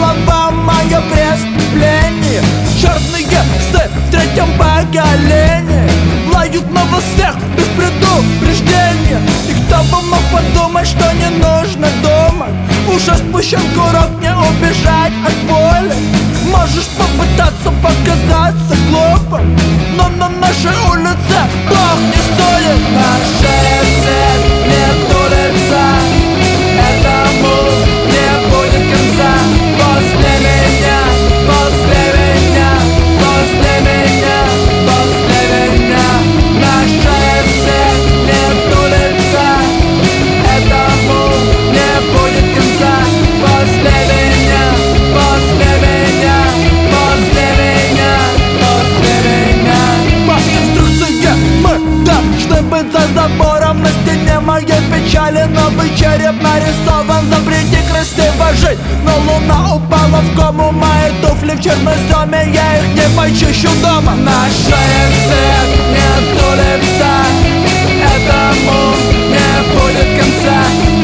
слова мое преступление. Черные псы в третьем поколении лают в новостях без предупреждения. И кто бы мог подумать, что не нужно думать. Уже спущен курок, не убежать от боли. Можешь попытаться показаться глупым, но на нашей улице Бог не судит. Нашей цели нету лица, этому не будет конца. После меня, после меня, после меня, после меня. Нашей цели нету лица, этому не будет конца. После меня, после меня, после меня, после меня. По инструкции мы должны быть за забором. На стене моей печали новый череп нарисован. Запрети красиво жить, но луна упала в кому. Мои туфли в черноземе, я их не почищу дома. Нашей цели нету лица, этому не будет конца.